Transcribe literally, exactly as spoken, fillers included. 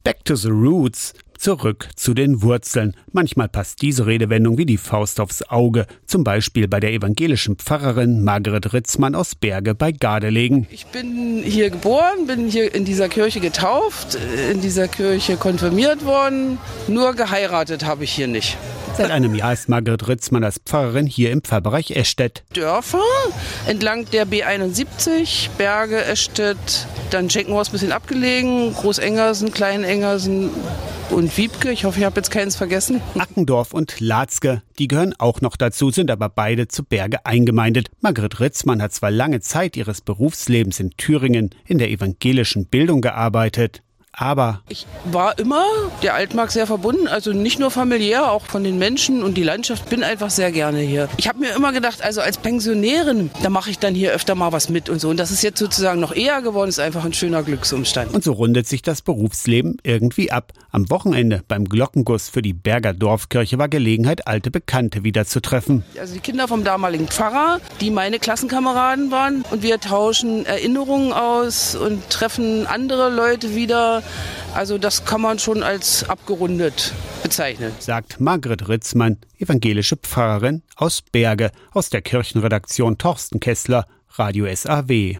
Back to the roots. Zurück zu den Wurzeln. Manchmal passt diese Redewendung wie die Faust aufs Auge. Zum Beispiel bei der evangelischen Pfarrerin Margret Ritzmann aus Berge bei Gardelegen. Ich bin hier geboren, bin hier in dieser Kirche getauft, in dieser Kirche konfirmiert worden. Nur geheiratet habe ich hier nicht. Seit einem Jahr ist Margret Ritzmann als Pfarrerin hier im Pfarrbereich Eschted. Dörfer entlang der B einundsiebzig, Berge, Eschted, dann Schenkenhorst ein bisschen abgelegen, Großengersen, Kleinengersen und Wiebke. Ich hoffe, ich habe jetzt keins vergessen. Ackendorf und Latzke, die gehören auch noch dazu, sind aber beide zu Berge eingemeindet. Margret Ritzmann hat zwar lange Zeit ihres Berufslebens in Thüringen in der evangelischen Bildung gearbeitet, aber ich war immer der Altmark sehr verbunden, also nicht nur familiär, auch von den Menschen und die Landschaft, bin einfach sehr gerne hier. Ich habe mir immer gedacht, also als Pensionärin, da mache ich dann hier öfter mal was mit und so. Und das ist jetzt sozusagen noch eher geworden, ist einfach ein schöner Glücksumstand. Und so rundet sich das Berufsleben irgendwie ab. Am Wochenende beim Glockenguss für die Berger Dorfkirche war Gelegenheit, alte Bekannte wieder zu treffen. Also die Kinder vom damaligen Pfarrer, die meine Klassenkameraden waren, und wir tauschen Erinnerungen aus und treffen andere Leute wieder. Also das kann man schon als abgerundet bezeichnen. Sagt Margret Ritzmann, evangelische Pfarrerin aus Berge, aus der Kirchenredaktion Torsten Kessler, Radio S A W.